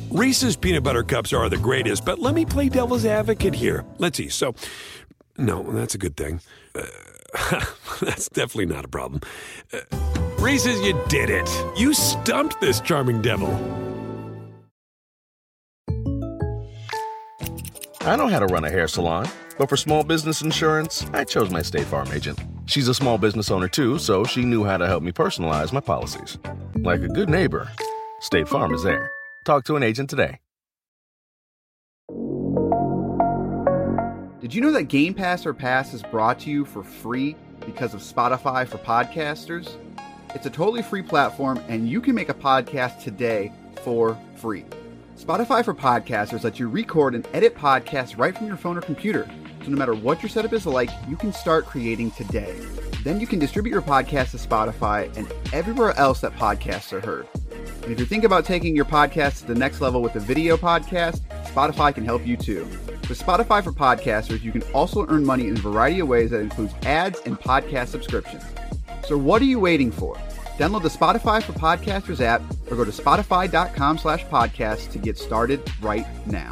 Reese's peanut butter cups are the greatest, but let me play devil's advocate here. Let's see. So, no, that's a good thing. That's definitely not a problem. Reese's, you did it. You stumped this charming devil. I know how to run a hair salon, but for small business insurance, I chose my State Farm agent. She's a small business owner too, so she knew how to help me personalize my policies. Like a good neighbor, State Farm is there. Talk to an agent today. Did you know that Game Pass or Pass is brought to you for free because of Spotify for podcasters? It's a totally free platform, and you can make a podcast today for free. Spotify for podcasters lets you record and edit podcasts right from your phone or computer. So no matter what your setup is like, you can start creating today. Then you can distribute your podcast to Spotify and everywhere else that podcasts are heard. And if you're thinking about taking your podcast to the next level with a video podcast, Spotify can help you too. With Spotify for podcasters, you can also earn money in a variety of ways that includes ads and podcast subscriptions. So what are you waiting for? Download the Spotify for Podcasters app or go to spotify.com/podcast to get started right now.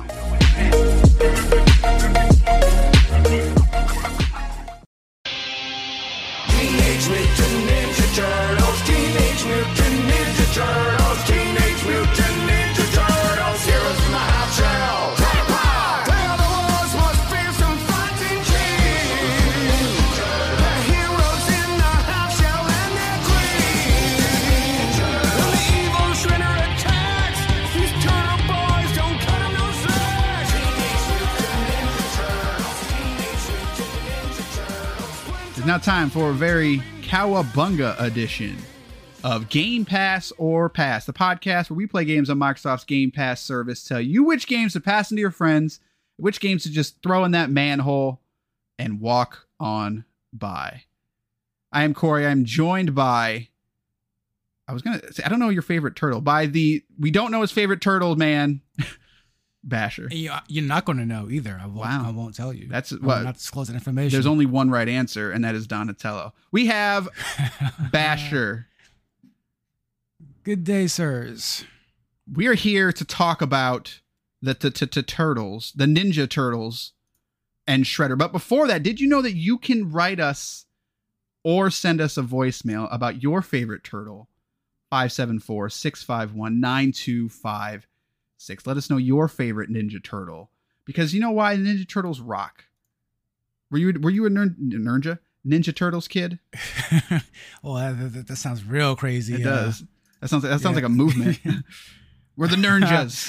Teenage Mutant Ninja Turtles, Teenage Mutant Ninja Turtles, Teenage Mutant Ninja Turtles, heroes from the half shell. They are the world's most fearsome fighting team. The heroes in the half shell and their queen. When the evil Shredder attacks, these turtle boys don't cut him no slack. Teenage Mutant Ninja Turtles, Teenage Mutant Ninja Turtles. It's now time for a very Cowabunga edition of Game Pass or Pass, the podcast where we play games on Microsoft's Game Pass service, tell you which games to pass into your friends, which games to just throw in that manhole and walk on by. I am Corey. I'm joined by, I was going to say, I don't know your favorite turtle, we don't know his favorite turtle, man. Basher. You're not going to know either. I won't tell you. That's I'm what. not disclosing information. There's only one right answer, and that is Donatello. We have Basher. Good day, sirs. We are here to talk about the turtles, the Ninja Turtles, and Shredder. But before that, did you know that you can write us or send us a voicemail about your favorite turtle? 574-651-9256. Let us know your favorite Ninja Turtle, because you know why Ninja Turtles rock. Were you a Ninja Turtles kid? Well, that sounds real crazy. It does. That sounds like a movement. We're the Ninjas.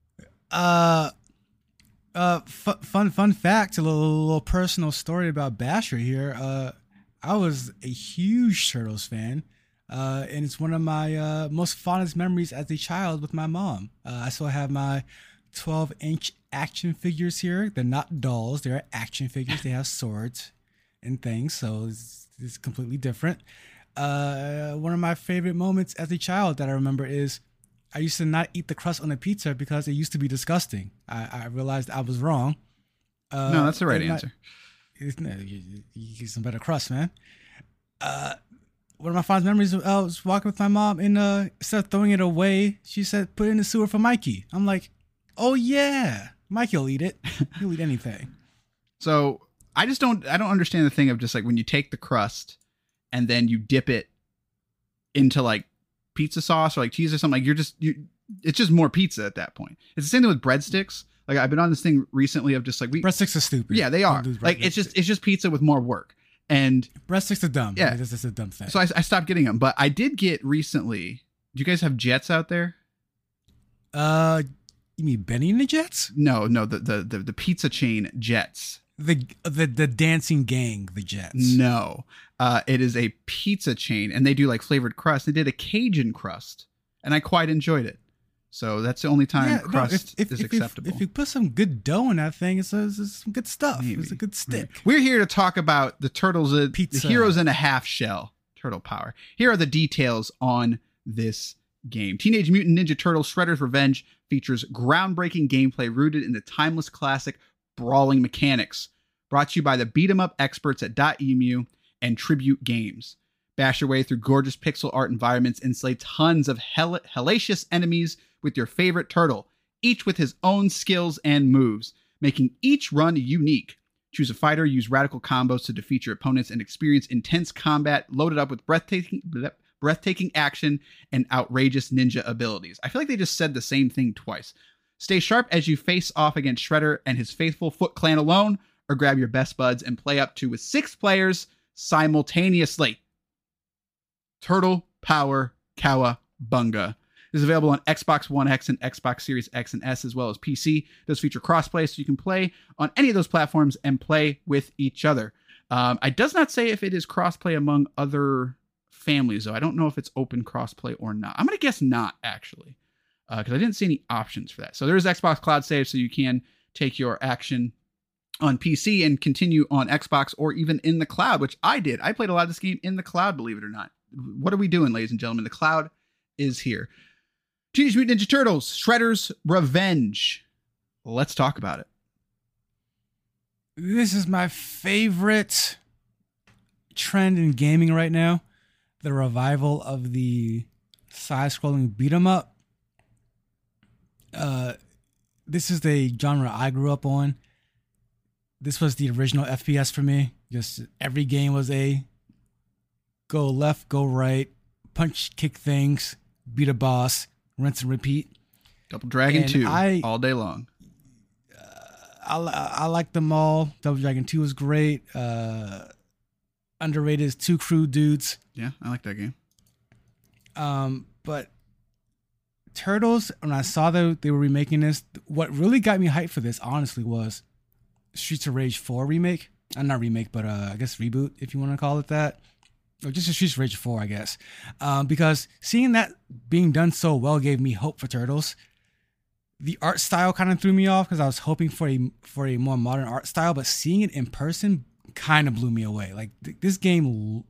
Fun fact, a little personal story about Basher here. I was a huge Turtles fan. And it's one of my most fondest memories as a child with my mom. I still have my 12-inch action figures here. They're not dolls. They're action figures. They have swords and things, so it's completely different. One of my favorite moments as a child that I remember is I used to not eat the crust on a pizza because it used to be disgusting. I realized I was wrong. No, that's the right answer. You get some better crust, man. One of my fondest memories, I was walking with my mom and instead of throwing it away, she said, put it in the sewer for Mikey. I'm like, oh yeah, Mikey will eat it. He'll eat anything. So I don't understand the thing of just like when you take the crust and then you dip it into like pizza sauce or like cheese or something, like it's just more pizza at that point. It's the same thing with breadsticks. Like I've been on this thing recently of just like breadsticks are stupid. Yeah, they are. Like it's just pizza with more work. And breadsticks are dumb. Yeah, it's a dumb thing. So I stopped getting them, but I did get recently. Do you guys have Jets out there? You mean Benny and the Jets? No, the pizza chain Jets. The dancing gang, the Jets. No, it is a pizza chain, and they do like flavored crust. They did a Cajun crust, and I quite enjoyed it. So that's the only time crust is acceptable. If you put some good dough in that thing, it's some good stuff. Maybe. It's a good stick. Maybe. We're here to talk about the turtles, pizza. The heroes in a half shell, turtle power. Here are the details on this game. Teenage Mutant Ninja Turtles Shredder's Revenge features groundbreaking gameplay rooted in the timeless classic brawling mechanics. Brought to you by the beat 'em up experts at .emu and Tribute Games. Bash your way through gorgeous pixel art environments and slay tons of hellacious enemies with your favorite turtle. each with his own skills and moves, making each run unique. Choose a fighter, use radical combos to defeat your opponents, and experience intense combat loaded up with breathtaking action and outrageous ninja abilities. I feel like they just said the same thing twice. Stay sharp as you face off against Shredder and his faithful Foot Clan alone, or grab your best buds and play up to with 6 players simultaneously. Turtle Power Cowabunga is available on Xbox One X and Xbox Series X and S, as well as PC. It does feature crossplay, so you can play on any of those platforms and play with each other. It does not say if it is crossplay among other families, though. I don't know if it's open crossplay or not. I'm going to guess not, actually, because I didn't see any options for that. So there is Xbox Cloud Save, so you can take your action on PC and continue on Xbox or even in the cloud, which I did. I played a lot of this game in the cloud, believe it or not. What are we doing, ladies and gentlemen? The cloud is here. Teenage Mutant Ninja Turtles, Shredder's Revenge. Let's talk about it. This is my favorite trend in gaming right now. The revival of the side-scrolling beat-em-up. This is the genre I grew up on. This was the original FPS for me. Just every game was a go left, go right, punch, kick things, beat a boss, rinse and repeat. Double Dragon And 2 I- all day long. I like them all. Double Dragon 2 is great. Underrated is Two Crew Dudes. Yeah, I like that game. But Turtles, when I saw that they were remaking this, what really got me hyped for this, honestly, was Streets of Rage 4 remake. Not remake, but I guess reboot, if you want to call it that. Or just a Streets of Rage 4, I guess. Because seeing that being done so well gave me hope for Turtles. The art style kind of threw me off because I was hoping for a more modern art style, but seeing it in person kind of blew me away. Like this game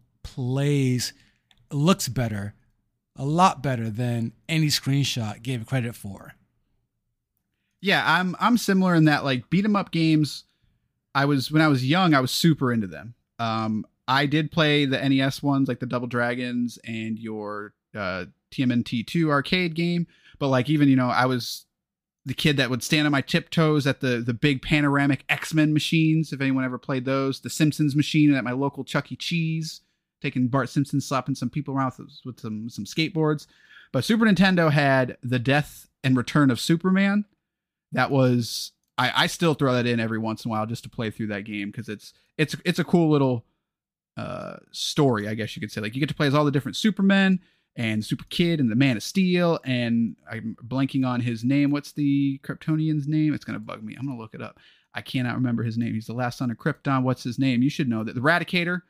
looks better, a lot better than any screenshot gave credit for. Yeah, I'm similar in that, like, beat 'em up games. When I was young, I was super into them. I did play the NES ones, like the Double Dragons and your TMNT 2 arcade game, but like, even, I was the kid that would stand on my tiptoes at the big panoramic X-Men machines, if anyone ever played those. The Simpsons machine at my local Chuck E. Cheese, taking Bart Simpson, slapping some people around with some skateboards. But Super Nintendo had the Death and Return of Superman. That was, I still throw that in every once in a while just to play through that game, because it's a cool little story, I guess you could say. Like, you get to play as all the different Supermen and Super Kid and the Man of Steel, and I'm blanking on his name. What's the Kryptonian's name? It's gonna bug me. I'm gonna look it up. I cannot remember his name. He's the last son of Krypton. What's his name? You should know that. The Eradicator.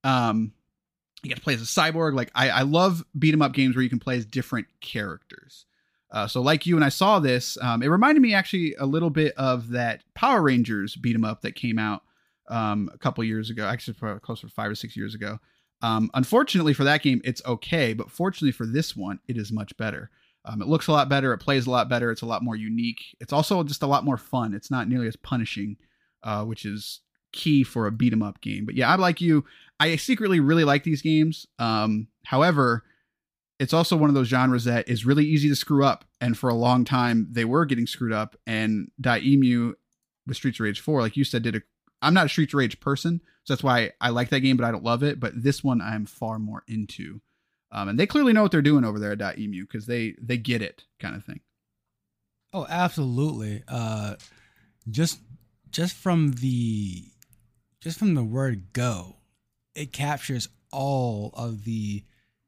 You get to play as a cyborg. Like, I love beat 'em up games where you can play as different characters. So like you, when I saw this, it reminded me actually a little bit of that Power Rangers beat 'em up that came out a couple years ago, actually probably closer to 5 or 6 years ago. Unfortunately for that game, it's okay, but fortunately for this one, it is much better. It looks a lot better. It plays a lot better. It's a lot more unique. It's also just a lot more fun. It's not nearly as punishing, which is key for a beat 'em up game. But yeah, I'm like you. I secretly really like these games. However, it's also one of those genres that is really easy to screw up. And for a long time, they were getting screwed up. And Daimyu with Streets of Rage 4, like you said, I'm not a Streets of Rage person, so that's why I like that game, but I don't love it. But this one I'm far more into. And they clearly know what they're doing over there at Daimyu, because they get it, kind of thing. Oh, absolutely. Just from the word go, it captures all of the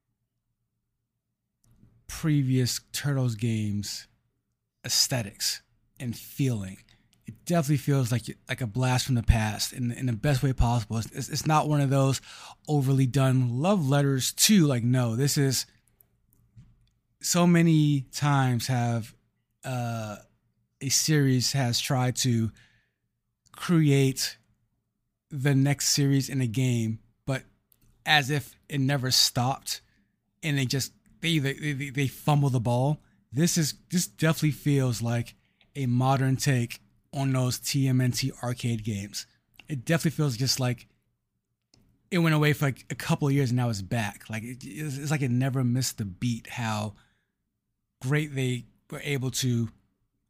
previous Turtles games aesthetics and feeling. It definitely feels like a blast from the past in the best way possible. It's not one of those overly done love letters to, like, no, this is so many times have a series has tried to create the next series in a game, but as if it never stopped, and they fumble the ball. This definitely feels like a modern take on those TMNT arcade games. It definitely feels just like it went away for like a couple of years and now it's back. Like it's like it never missed the beat. How great they were able to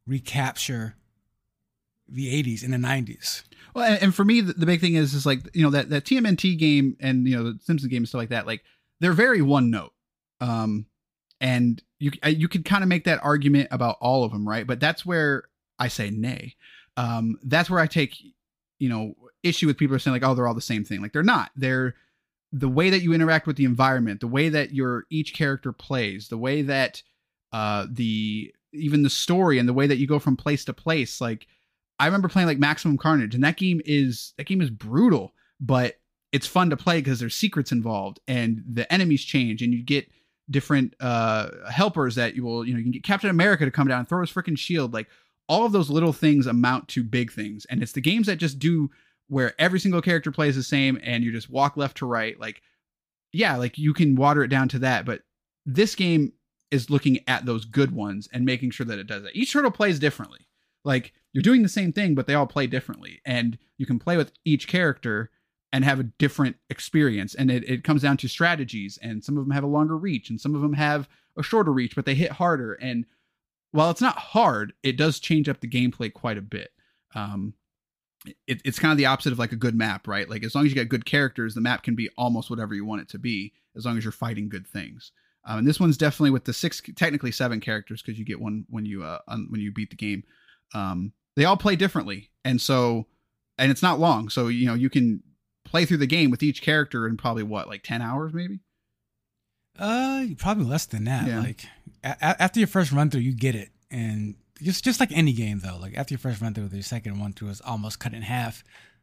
recapture the 80s and the 90s. Well, and for me, the big thing is like, that TMNT game and, the Simpsons game and stuff like that, like they're very one note. And you could kind of make that argument about all of them, right? But that's where I say nay. That's where I take, issue with people who are saying like, oh, they're all the same thing. Like they're not. They're the way that you interact with the environment, the way that each character plays, the way that even the story and the way that you go from place to place. Like I remember playing like Maximum Carnage, and that game is brutal, but it's fun to play because there's secrets involved and the enemies change, and you get different helpers that you can get Captain America to come down and throw his freaking shield. Like all of those little things amount to big things, and it's the games that just do where every single character plays the same and you just walk left to right. Like, yeah, like you can water it down to that, but this game is looking at those good ones and making sure that it does that. Each turtle plays differently. Like you're doing the same thing, but they all play differently, and you can play with each character and have a different experience. And it comes down to strategies, and some of them have a longer reach and some of them have a shorter reach, but they hit harder. And while it's not hard, it does change up the gameplay quite a bit. It's kind of the opposite of like a good map, right? Like as long as you get good characters, the map can be almost whatever you want it to be, as long as you're fighting good things. And this one's definitely with the technically 7 characters, because you get one when you beat the game. They all play differently, and it's not long, so you can play through the game with each character in probably like 10 hours maybe. Probably less than that. Yeah. Like after your first run through, you get it, and just like any game though. Like after your first run through, your second run through is almost cut in half.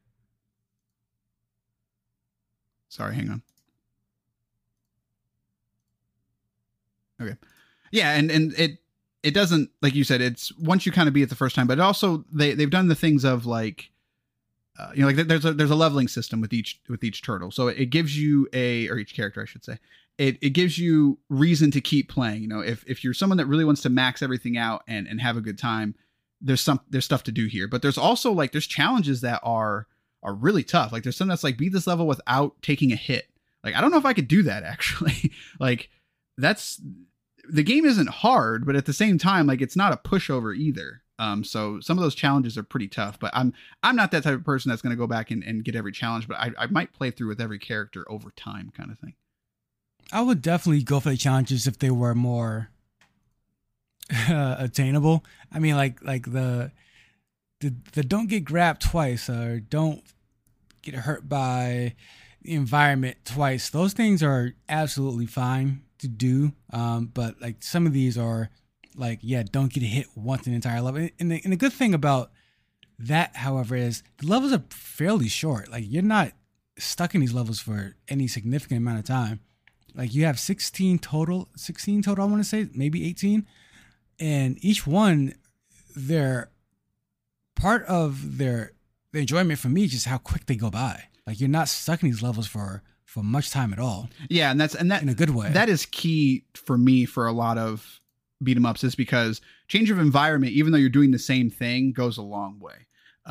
Sorry, hang on. Okay. Yeah, and it doesn't, like you said, it's once you kind of beat it the first time, but also they've done the things of like, like there's a leveling system with each turtle. So it gives you or each character, I should say. It gives you reason to keep playing. If you're someone that really wants to max everything out and have a good time, there's stuff to do here. But there's also like, there's challenges that are really tough. Like there's some that's like beat this level without taking a hit. Like, I don't know if I could do that actually. Like the game isn't hard, but at the same time, like it's not a pushover either. So some of those challenges are pretty tough, but I'm not that type of person that's going to go back and get every challenge, but I might play through with every character over time kind of thing. I would definitely go for the challenges if they were more attainable. I mean, like the don't get grabbed twice or don't get hurt by the environment twice. Those things are absolutely fine to do. But like some of these are like, yeah, don't get hit once an entire level. And the good thing about that, however, is the levels are fairly short. Like you're not stuck in these levels for any significant amount of time. Like you have 16 total, I want to say, maybe 18. And each one, they're part of the enjoyment for me is just how quick they go by. Like you're not stuck in these levels for much time at all. Yeah, and that in a good way. That is key for me for a lot of beat 'em ups, is because change of environment, even though you're doing the same thing, goes a long way.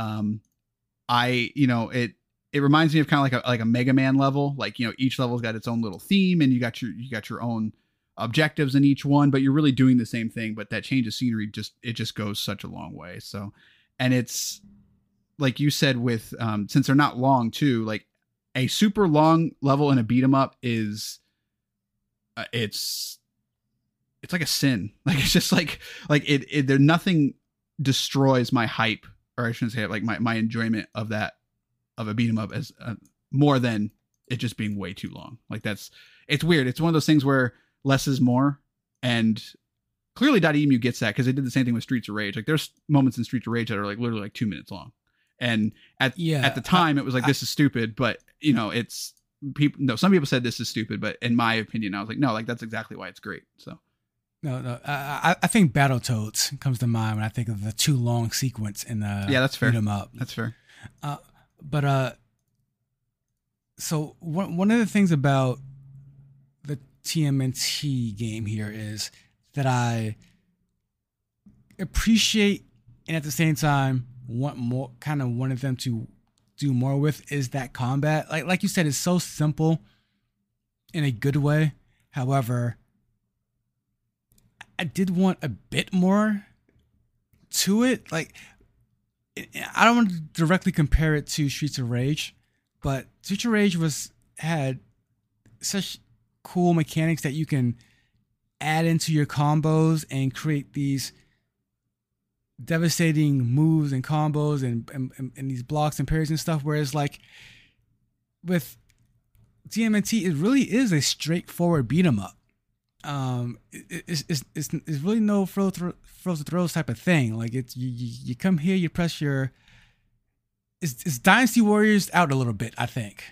It reminds me of kind of like a Mega Man level. Like, each level's got its own little theme, and you got your own objectives in each one, but you're really doing the same thing. But that change of scenery just goes such a long way. So, and it's like you said with since they're not long too, like a super long level in a beat 'em up is it's like a sin. Like it's just like there nothing destroys my hype, or I shouldn't say it, like my enjoyment of a beat 'em up as more than it just being way too long. Like it's weird. It's one of those things where less is more, and clearly .emu gets that, because they did the same thing with Streets of Rage. Like there's moments in Streets of Rage that are like literally like 2 minutes long, and at the time it was like, this is stupid, but it's people. No, some people said this is stupid, but in my opinion, I was like, no, like that's exactly why it's great. So. No. I think Battletoads comes to mind when I think of the too long sequence in the that's fair. Beat 'em up. That's fair. So one of the things about the TMNT game here is that I appreciate, and at the same time wanted them to do more with, is that combat. Like you said, it's so simple in a good way. However, I did want a bit more to it. Like, I don't want to directly compare it to Streets of Rage, but Streets of Rage had such cool mechanics that you can add into your combos and create these devastating moves and combos and these blocks and parries and stuff. Whereas like with TMNT, it really is a straightforward beat 'em up. It's really no froze to throws type of thing. Like it's you come here, you press your. It's Dynasty Warriors out a little bit, I think.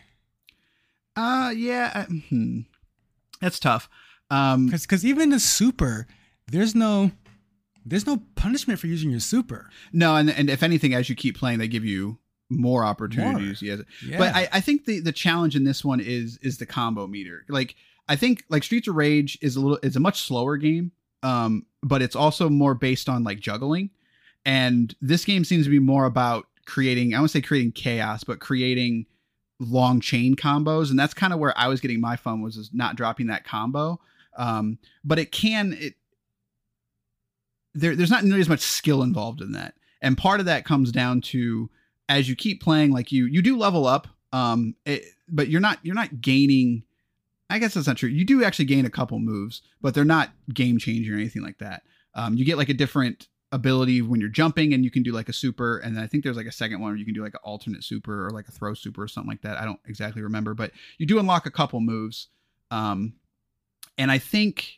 Yeah, that's tough. Because even the super, there's no punishment for using your super. No, and if anything, as you keep playing, they give you more opportunities. Yeah. But I think the challenge in this one is the combo meter. Like I think like Streets of Rage is a much slower game, but it's also more based on like juggling, and this game seems to be more about creating. I won't say creating chaos, but creating long chain combos, and that's kind of where I was getting my fun, was just not dropping that combo. But there's not nearly as much skill involved in that, and part of that comes down to as you keep playing, like you do level up, but you're not gaining. I guess that's not true. You do actually gain a couple moves, but they're not game changing or anything like that. You get like a different ability when you're jumping, and you can do like a super, and then I think there's like a second one where you can do like an alternate super or like a throw super or something like that. I don't exactly remember, but you do unlock a couple moves. And I think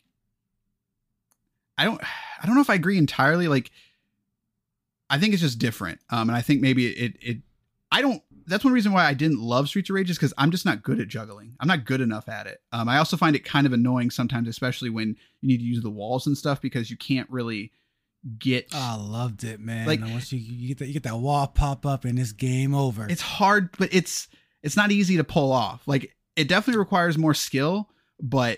I don't know if I agree entirely. Like I think it's just different. And I think maybe that's one reason why I didn't love Streets of Rage, is because I'm just not good at juggling. I'm not good enough at it. I also find it kind of annoying sometimes, especially when you need to use the walls and stuff, because you can't really get. Oh, I loved it, man. Like once you get that wall pop up and it's game over. It's hard, but it's not easy to pull off. Like it definitely requires more skill, but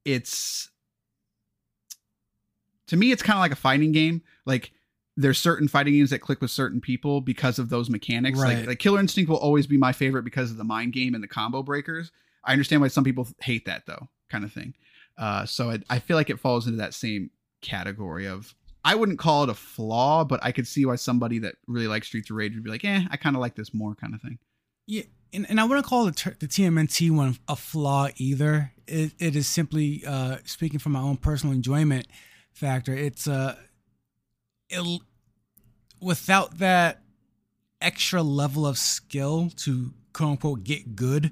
to me, it's kind of like a fighting game. Like there's certain fighting games that click with certain people because of those mechanics. Right. Like Killer Instinct will always be my favorite because of the mind game and the combo breakers. I understand why some people hate that though, kind of thing. So I feel like it falls into that same category of, I wouldn't call it a flaw, but I could see why somebody that really likes Streets of Rage would be like, I kind of like this more, kind of thing. Yeah. And I wouldn't call the TMNT one a flaw either. It is simply speaking from my own personal enjoyment factor. It's without that extra level of skill to quote unquote get good,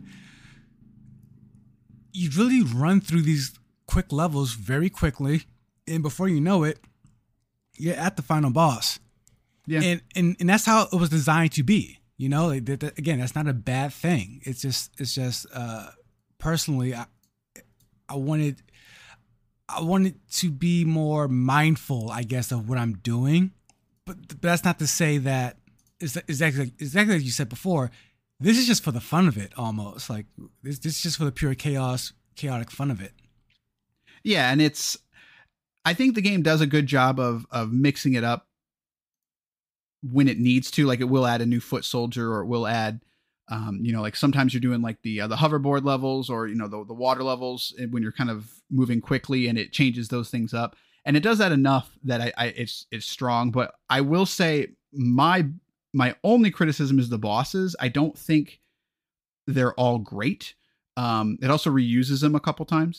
you really run through these quick levels very quickly, and before you know it, you're at the final boss. Yeah, and that's how it was designed to be. You know, again, that's not a bad thing. It's just personally, I wanted to be more mindful, I guess, of what I'm doing. But that's not to say that it's exactly like you said before. This is just for the fun of it, almost. Like this is just for the pure chaotic fun of it. Yeah, and I think the game does a good job of mixing it up when it needs to. Like it will add a new foot soldier, or it will add, like sometimes you're doing like the hoverboard levels, or the water levels when you're kind of moving quickly, and it changes those things up. And it does that enough that it's strong. But I will say my only criticism is the bosses. I don't think they're all great. It also reuses them a couple times.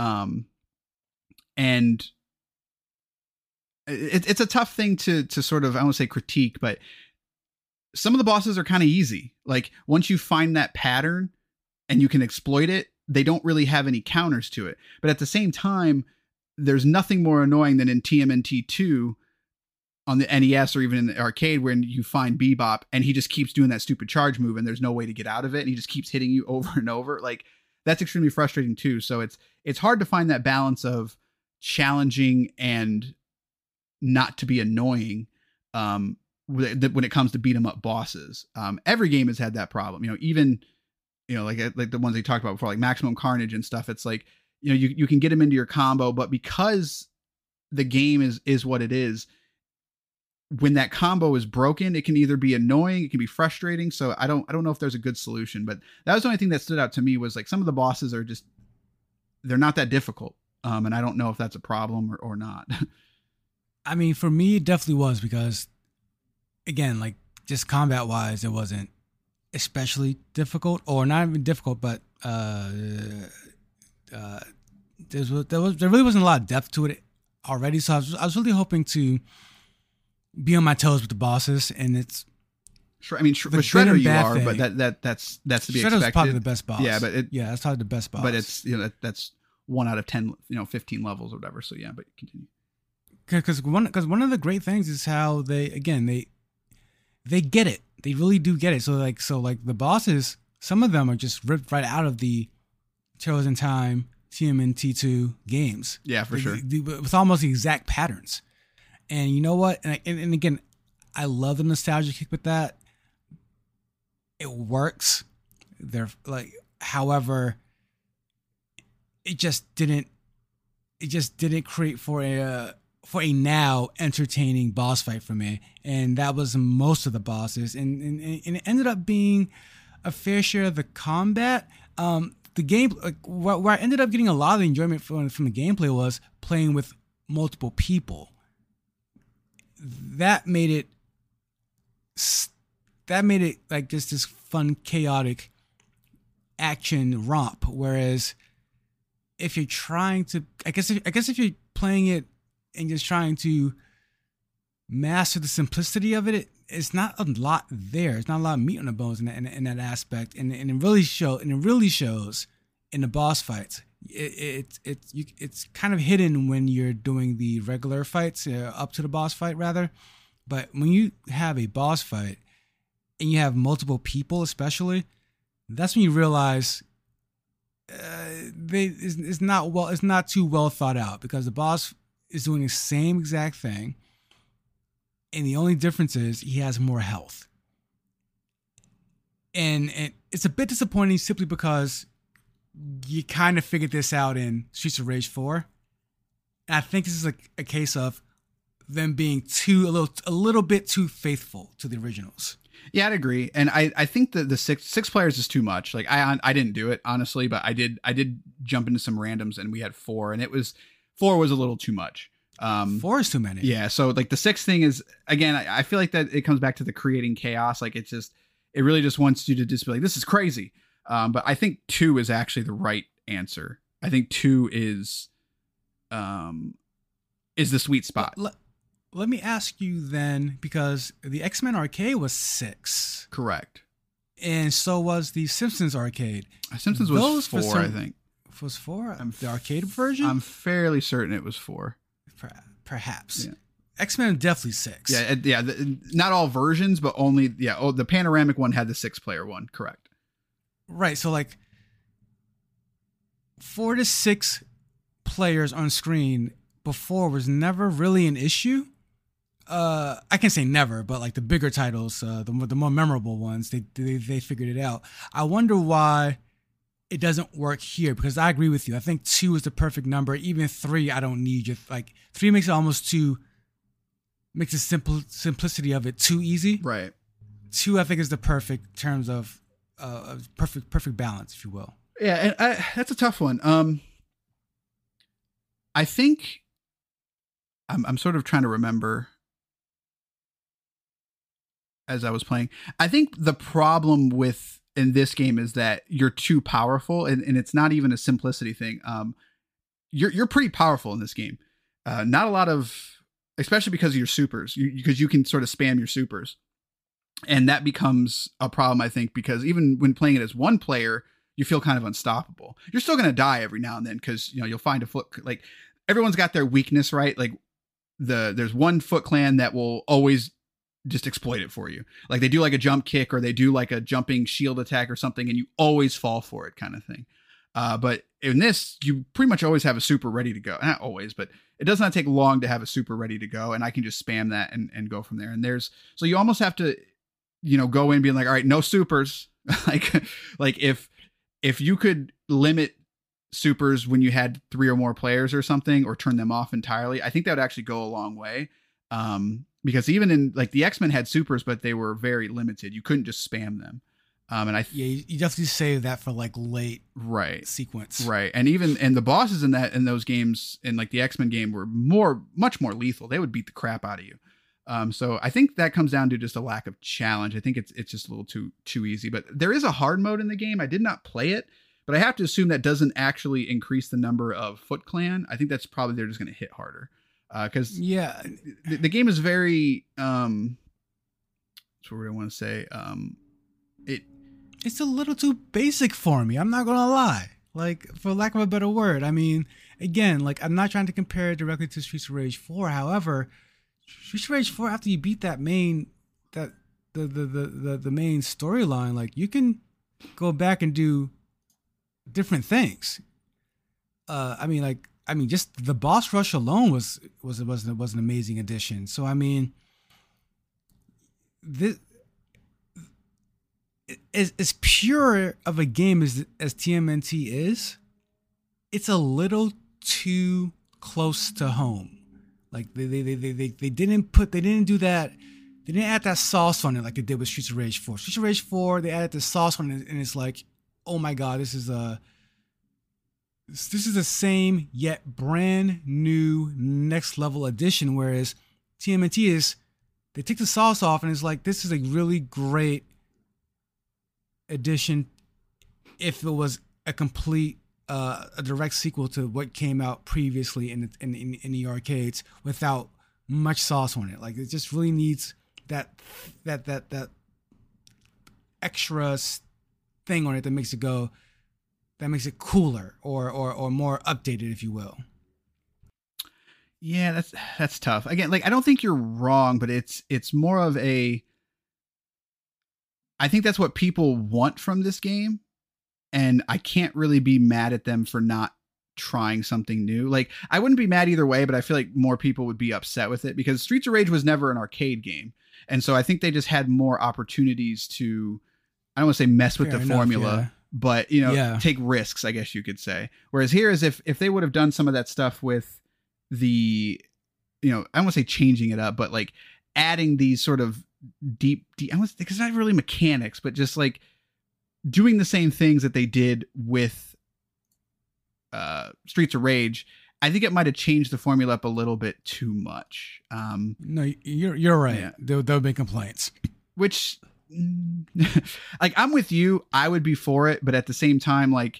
And it's a tough thing to sort of, I won't say critique, but some of the bosses are kind of easy. Like once you find that pattern and you can exploit it, they don't really have any counters to it. But at the same time, there's nothing more annoying than in TMNT 2 on the NES or even in the arcade, when you find Bebop and he just keeps doing that stupid charge move and there's no way to get out of it, and he just keeps hitting you over and over. Like that's extremely frustrating too. So it's hard to find that balance of challenging and not to be annoying when it comes to beat 'em up bosses. Every game has had that problem. Even like the ones they talked about before, like Maximum Carnage and stuff. It's like you can get them into your combo, but because the game is what it is, when that combo is broken, it can either be annoying, it can be frustrating. So I don't know if there's a good solution, but that was the only thing that stood out to me, was like some of the bosses are just, they're not that difficult. And I don't know if that's a problem or not. I mean, for me, it definitely was because, again, like just combat wise, it wasn't especially difficult, or not even difficult, but there really wasn't a lot of depth to it already. So I was really hoping to be on my toes with the bosses, and it's. I mean, with Shredder you are, thing. but that's to be Shredder's expected. probably the best boss. Yeah, but that's probably the best boss. But it's that's 1 out of 10, 15 levels or whatever. So yeah, but continue. Because one of the great things is how they get it. They really do get it. So like the bosses, some of them are just ripped right out of the Turtles in Time TMNT2 games. Yeah, for sure. With almost the exact patterns. And you know what? And again, I love the nostalgia kick with that. It works. However, it just didn't create for a now entertaining boss fight for me. And that was most of the bosses. And it ended up being a fair share of the combat. The game, where I ended up getting a lot of the enjoyment from the gameplay was playing with multiple people. That made it like just this fun, chaotic action romp. Whereas if you're trying to, I guess if you're playing it and just trying to master the simplicity of it, it's not a lot there. It's not a lot of meat on the bones in that aspect, and it really shows in the boss fights. It's kind of hidden when you're doing the regular fights, up to the boss fight rather. But when you have a boss fight and you have multiple people, especially, that's when you realize it's not too well thought out, because the boss is doing the same exact thing, and the only difference is he has more health. And it's a bit disappointing simply because you kind of figured this out in Streets of Rage 4. And I think this is a case of them being a little bit too faithful to the originals. Yeah, I'd agree. And I think that the six players is too much. Like I didn't do it, honestly, but I did jump into some randoms, and we had 4, and 4 was a little too much. 4 is too many. Yeah. So like the 6 thing is, again, I feel like that it comes back to the creating chaos. Like it really just wants you to just be like, this is crazy. But I think 2 is actually the right answer. I think 2 is the sweet spot. Let me ask you then, because the X-Men arcade was 6. Correct. And so was the Simpsons arcade. Simpsons was 4, I think. Was 4? The arcade version? I'm fairly certain it was 4. Perhaps. Yeah. X-Men definitely 6. Yeah. Not all versions, but only, the panoramic one had the 6-player one. Correct. Right. So like 4 to 6 players on screen before was never really an issue. I can't say never, but like the bigger titles, the more memorable ones, they figured it out. I wonder why it doesn't work here, because I agree with you. I think 2 is the perfect number. Even 3, I don't need. Just like 3 makes the simplicity of it too easy. Right. 2, I think, is the perfect terms of perfect balance, if you will. Yeah, and that's a tough one. I think I'm sort of trying to remember as I was playing. I think the problem in this game is that you're too powerful, and it's not even a simplicity thing. You're pretty powerful in this game. Not a lot of, especially because of your supers, because you can sort of spam your supers. And that becomes a problem, I think, because even when playing it as one player, you feel kind of unstoppable. You're still going to die every now and then, because you'll find a foot, like everyone's got their weakness, right? Like there's one Foot Clan that will always just exploit it for you. Like they do like a jump kick, or they do like a jumping shield attack or something, and you always fall for it, kind of thing. But in this, you pretty much always have a super ready to go. Not always, but it does not take long to have a super ready to go, and I can just spam that and go from there. And so you almost have to, go in being like, all right, no supers. like if you could limit supers when you had 3 or more players or something, or turn them off entirely, I think that would actually go a long way. Because even in like the X-Men had supers, but they were very limited. You couldn't just spam them. And I Yeah, you definitely save that for like late right. sequence. Right. And the bosses in those games, in like the X-Men game, were much more lethal. They would beat the crap out of you. So I think that comes down to just a lack of challenge. I think it's just a little too easy, but there is a hard mode in the game. I did not play it, but I have to assume that doesn't actually increase the number of Foot Clan. I think that's probably, they're just going to hit harder. Cause Yeah, the game is very, what's what I want to say. it's a little too basic for me. I'm not gonna lie. Like, for lack of a better word, I mean, again, like, I'm not trying to compare it directly to Streets of Rage 4. However, Streets of Rage 4, after you beat the main storyline, like, you can go back and do different things. I mean, just the boss rush alone was an amazing addition. So I mean, this. As pure of a game as TMNT is, it's a little too close to home. Like they didn't do that. They didn't add that sauce on it like they did with Streets of Rage 4. Streets of Rage 4, they added the sauce on it, and it's like, oh my god, this is the same yet brand new next level addition. Whereas TMNT is, they take the sauce off, and it's like, this is a really great edition if it was a complete a direct sequel to what came out previously in the arcades without much sauce on it. Like, it just really needs that extra thing on it that makes it cooler or more updated, if you will. Yeah, that's tough. Again, like, I don't think you're wrong, but it's more of a, I think that's what people want from this game, and I can't really be mad at them for not trying something new. Like, I wouldn't be mad either way, but I feel like more people would be upset with it because Streets of Rage was never an arcade game. And so I think they just had more opportunities to, I don't want to say mess with the formula, but, take risks, I guess you could say. Whereas here is if they would have done some of that stuff with the, I don't want to say changing it up, but like adding these sort of deep, I want to, because it's not really mechanics, but just like doing the same things that they did with Streets of Rage, I think it might have changed the formula up a little bit too much. No, you're right. Yeah. There'll be complaints. Which, like, I'm with you. I would be for it, but at the same time, like,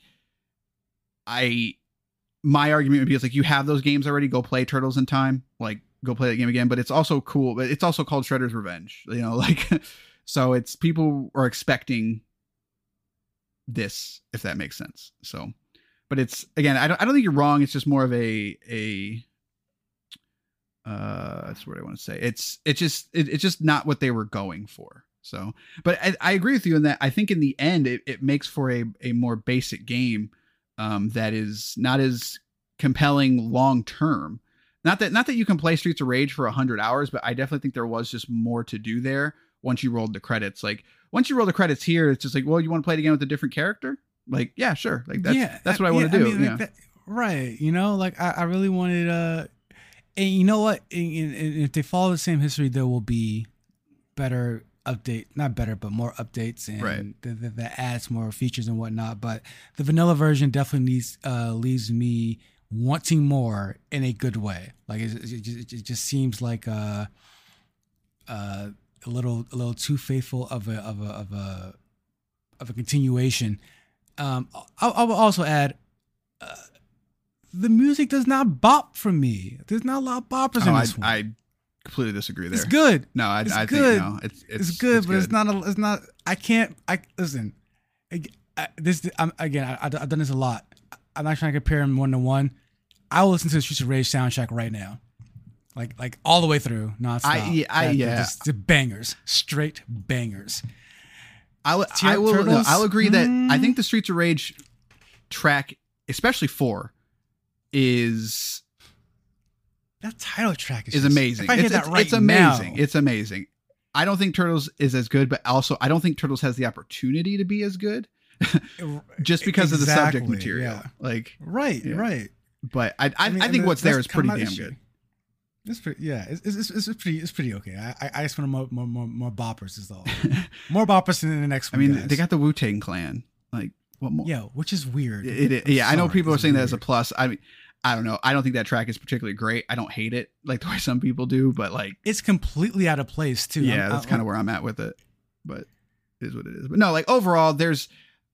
my argument would be, it's like, you have those games already. Go play Turtles in Time. Like, go play that game again. But it's also cool. But it's also called Shredder's Revenge. Like, so it's, people are expecting this, if that makes sense. So, but it's, again, I don't think you're wrong. It's just more of a that's what I want to say. It's just not what they were going for. So, but I agree with you in that. I think in the end, it makes for a more basic game that is not as compelling long term. Not that you can play Streets of Rage for 100 hours, but I definitely think there was just more to do there once you rolled the credits. Like, once you roll the credits here, it's just like, well, you want to play it again with a different character? Like, yeah, sure. Like, that's what I want to do. Like right. Like, I really wanted, and you know what? And if they follow the same history, there will be better not better, but more updates, and right. that adds more features and whatnot. But the vanilla version definitely leaves me wanting more in a good way. Like, it just seems like a little too faithful of a continuation. I will also add, the music does not bop for me. There's not a lot of boppers in this one. I completely disagree there. It's good. No, I think no. It's good, but it's not. I can't. Listen. I've done this a lot. I'm not trying to compare them 1-to-1. I will listen to the Streets of Rage soundtrack right now, like all the way through, nonstop. Just the bangers, straight bangers. I'll agree that I think the Streets of Rage track, especially 4, is that title track is amazing. If I hear that right it's amazing. Now. It's amazing. I don't think Turtles is as good, but also I don't think Turtles has the opportunity to be as good, just because of the subject material. Yeah. Like, right. But I think what's there is pretty damn good. It's pretty, yeah. It's pretty okay. I just want more boppers is all. More boppers than the next I one. mean, guys. they got the Wu-Tang Clan. Like, what more? Yeah, which is weird. Yeah, I know Sorry, people are it's saying that as a weird. plus. I mean, I don't know. I don't think that track is particularly great. I don't hate it like the way some people do, but like, It's completely out of place too. yeah, that's kind of where I'm at with it. But it is what it is. But no, like overall, there's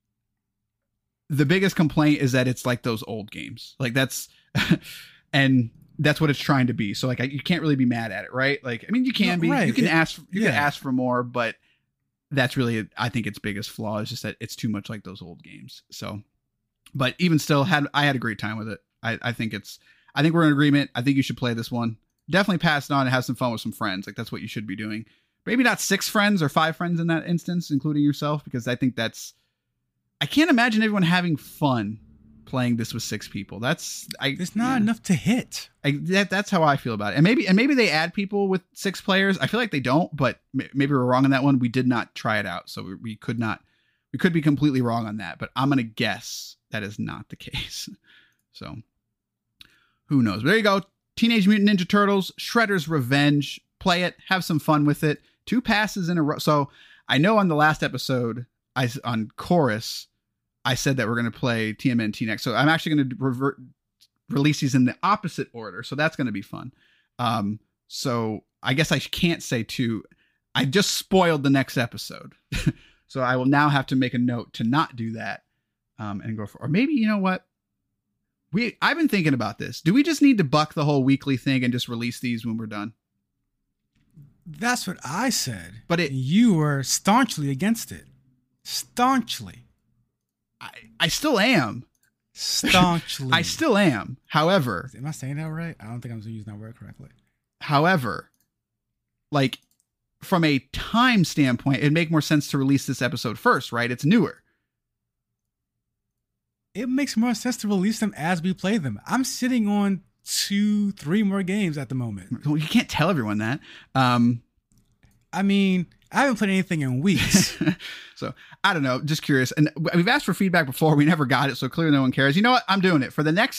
the biggest complaint is that it's like those old games. Like that's, and that's what it's trying to be. So like, you can't really be mad at it, right? Like, I mean, you can No, be. right. You can ask. You can yeah. ask for more, but that's really, I think, its biggest flaw is just that it's too much like those old games. So, but even still, I had a great time with it. I think we're in agreement. I think you should play this one. Definitely pass it on and have some fun with some friends. Like that's what you should be doing. Maybe not 6 friends or 5 friends in that instance, including yourself, because I think I can't imagine everyone having fun playing this with 6 people. There's not enough to hit. That's how I feel about it. And maybe they add people with 6 players. I feel like they don't, but maybe we're wrong on that one. We did not try it out, so we could be completely wrong on that. But I'm gonna guess that is not the case. So who knows? But there you go. Teenage Mutant Ninja Turtles: Shredder's Revenge. Play it. Have some fun with it. 2 passes in a row. So I know on the last episode, on Chorus, I said that we're going to play TMNT next. So I'm actually going to release these in the opposite order. So that's going to be fun. So I guess I can't say 2. I just spoiled the next episode. So I will now have to make a note to not do that and go for, or maybe, you know what? I've been thinking about this. Do we just need to buck the whole weekly thing and just release these when we're done? That's what I said. But you were staunchly against it. Staunchly. I still am. Staunchly. I still am. However, am I saying that right? I don't think I'm using that word correctly. However, like from a time standpoint, it'd make more sense to release this episode first, right? It's newer. It makes more sense to release them as we play them. I'm sitting on 2-3 more games at the moment. Well, you can't tell everyone that. I mean, I haven't played anything in weeks. So I don't know, just curious. And we've asked for feedback before. We never got it. So clearly no one cares. You know what? I'm doing it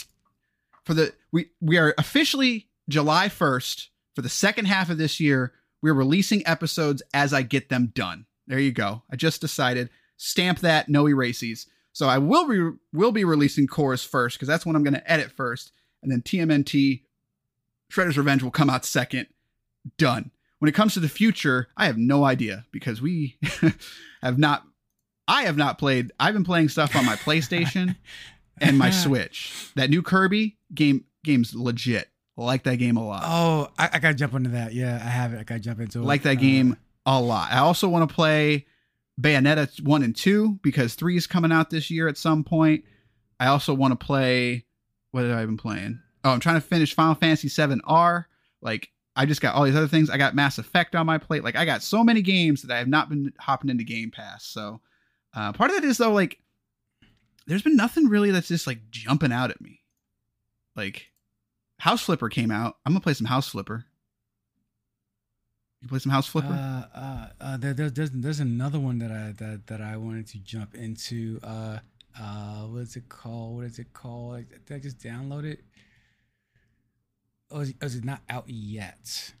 we are officially July 1st for the second half of this year. We're releasing episodes as I get them done. There you go. I just decided, stamp that, no erases. So I will be releasing Chorus first, because that's when I'm going to edit first. And then TMNT, Shredder's Revenge will come out second. Done. When it comes to the future, I have no idea, because we I have not played. I've been playing stuff on my PlayStation and my Switch. That new Kirby game's legit. I like that game a lot. Oh, I got to jump into that. Yeah, I have it. I got to jump into it. Like that game a lot. I also want to play Bayonetta 1 and 2, because 3 is coming out this year at some point. I also want to play, what have I been playing? Oh, I'm trying to finish Final Fantasy 7R. Like, I just got all these other things. I got Mass Effect on my plate. Like, I got so many games that I have not been hopping into Game Pass. So part of that is, though, like, there's been nothing really that's just like jumping out at me. Like, House Flipper came out. I'm gonna play some House Flipper. You play some House Flipper? There's another one that I wanted to jump into. What is it called? Did I just download it? Oh, is it not out yet?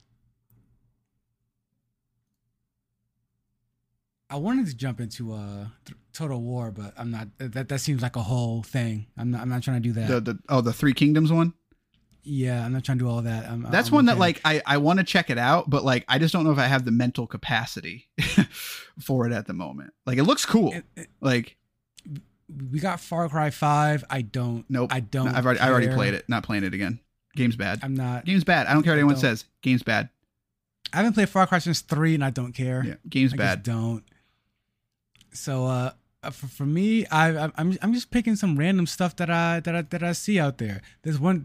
I wanted to jump into Total War, but I'm not. That seems like a whole thing. I'm not trying to do that. The Three Kingdoms one. Yeah, I'm not trying to do all that. That's one that like I want to check it out, but like I just don't know if I have the mental capacity for it at the moment. Like it looks cool. Like we got Far Cry 5. I don't. Nope. I don't. I already played it. Not playing it again. Game's bad. I'm not. Game's bad. I don't care what anyone says. Game's bad. I haven't played Far Cry since 3, and I don't care. Yeah, game's bad. I just don't. So for me, I'm just picking some random stuff that I see out there. There's one.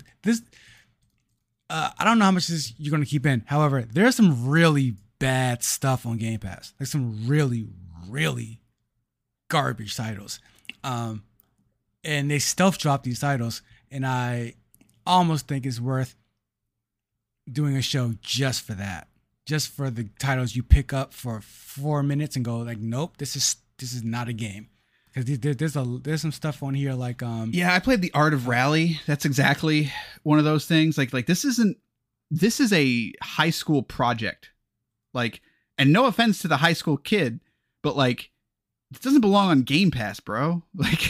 I don't know how much you're gonna keep in. However, there's some really bad stuff on Game Pass. Like some really, really garbage titles. And they stealth drop these titles, and I almost think it's worth doing a show just for that. Just for the titles you pick up for 4 minutes and go like, nope, this is not a game. Because there's some stuff on here like yeah, I played The Art of Rally. That's exactly one of those things. Like this isn't this is a high school project. Like, and no offense to the high school kid, but like, it doesn't belong on Game Pass, bro. Like,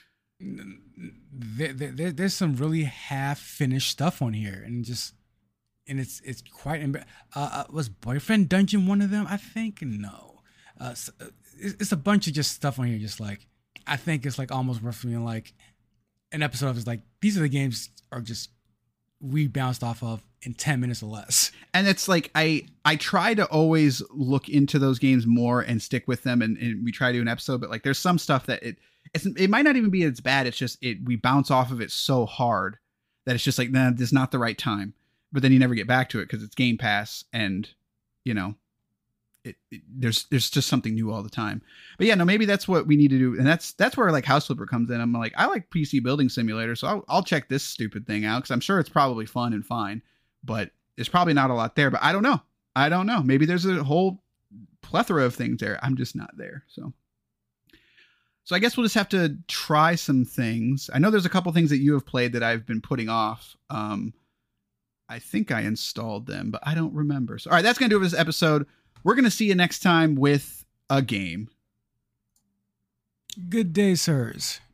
there's some really half-finished stuff on here, and it's quite. Was Boyfriend Dungeon one of them? I think no. It's a bunch of just stuff on here. Just like, I think it's like almost worth being like an episode of. Is like, these are the games are just we bounced off of in 10 minutes or less. And it's like, I try to always look into those games more and stick with them. And we try to do an episode, but like, there's some stuff that it might not even be as bad. It's just, we bounce off of it so hard that it's just like, nah, this is not the right time. But then you never get back to it because it's Game Pass, and you know, there's just something new all the time. But yeah, no, maybe that's what we need to do. And that's where like House Flipper comes in. I'm like, I like PC Building Simulator, so I'll check this stupid thing out because I'm sure it's probably fun and fine, but there's probably not a lot there. But I don't know. Maybe there's a whole plethora of things there. I'm just not there. So I guess we'll just have to try some things. I know there's a couple things that you have played that I've been putting off. I think I installed them, but I don't remember. So, all right, that's going to do it for this episode. We're going to see you next time with a game. Good day, sirs.